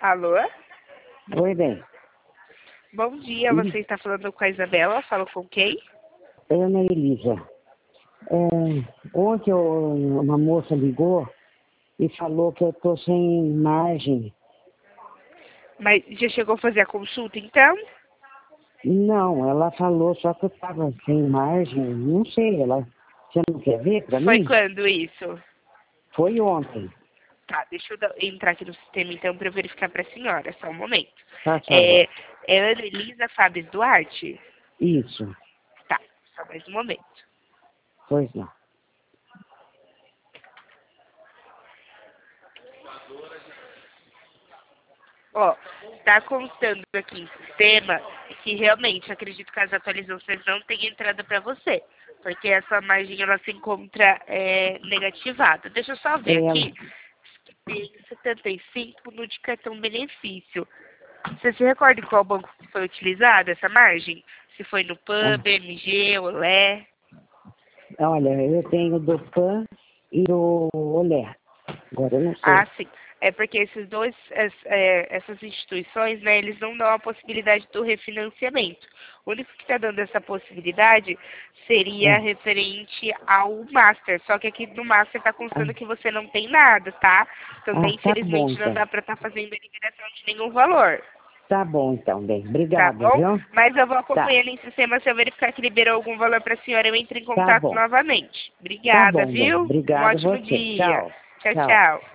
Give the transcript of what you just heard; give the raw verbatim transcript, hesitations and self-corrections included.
Alô? Oi, bem. Bom dia, você está falando com a Isabela, falo com quem? Ana Elisa. É, ontem eu- uma moça ligou e falou que eu estou sem margem. Mas já chegou a fazer a consulta, então? Não, ela falou só que eu estava sem margem. Não sei, ela... Você não quer ver para Foi mim? quando isso? Foi ontem. Tá, deixa eu dar- entrar aqui no sistema, então, para eu verificar para a senhora, só um momento. Faz favor. É, é Ana Elisa Fábio Duarte? Isso. Tá, só mais um momento. Pois não. Ó, tá constando aqui em sistema que realmente, acredito que as atualizações não tenham entrada para você, porque essa margem ela se encontra é, negativada. Deixa eu só ver É, aqui. Tem setenta e cinco no de cartão benefício. Você se recorda em qual banco que foi utilizada essa margem? Se foi no P A M, B M G, Olé? olha, eu tenho do P A M e do Olé. Agora eu não sei. Ah, sim. É porque esses dois, es- é, essas instituições, né, eles não dão a possibilidade do refinanciamento. O único que está dando essa possibilidade seria Ah, referente ao Master. Só que aqui no Master está constando ah, que você não tem nada, tá? Então, ah, tá bom infelizmente, não então. dá para estar fazendo a liberação de nenhum valor. Tá bom então, bem. Tá Obrigado, bom? viu? Mas eu vou Tá. acompanhando em sistema. Se eu verificar que liberou algum valor para a senhora, eu entro em Tá contato bom. novamente. Tá Obrigada, bom, bem. viu? Um Obrigado ótimo você. dia. Tchau. Tchau, Tchau. tchau.